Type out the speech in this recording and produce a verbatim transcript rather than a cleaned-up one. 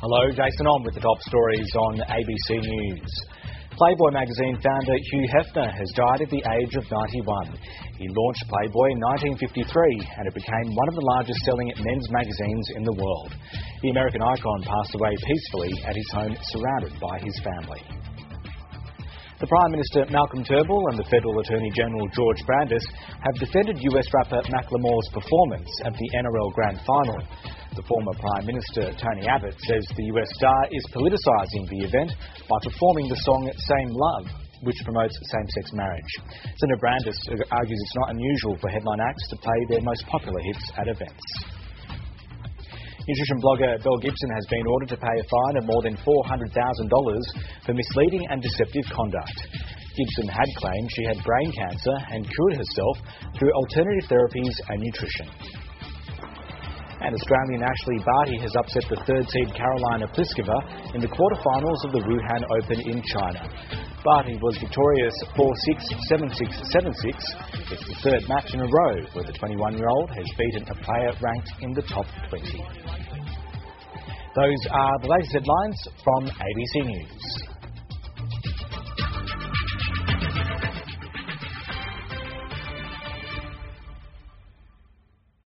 Hello, Jason on with the top stories on A B C News. Playboy magazine founder Hugh Hefner has died at the age of ninety-one. He launched Playboy in nineteen fifty-three and it became one of the largest selling men's magazines in the world. The American icon passed away peacefully at his home surrounded by his family. The Prime Minister Malcolm Turnbull and the Federal Attorney General George Brandis have defended U S rapper Macklemore's performance at the N R L Grand Final. The former Prime Minister Tony Abbott says the U S star is politicising the event by performing the song Same Love, which promotes same-sex marriage. Senator Brandis argues it's not unusual for headline acts to play their most popular hits at events. Nutrition blogger Belle Gibson has been ordered to pay a fine of more than four hundred thousand dollars for misleading and deceptive conduct. Gibson had claimed she had brain cancer and cured herself through alternative therapies and nutrition. And Australian Ashley Barty has upset the third seed Carolina Pliskova in the quarterfinals of the Wuhan Open in China. Barty was victorious four six, seven six, seven six. It's the third match in a row where the twenty-one-year-old has beaten a player ranked in the top twenty. Those are the latest headlines from A B C News.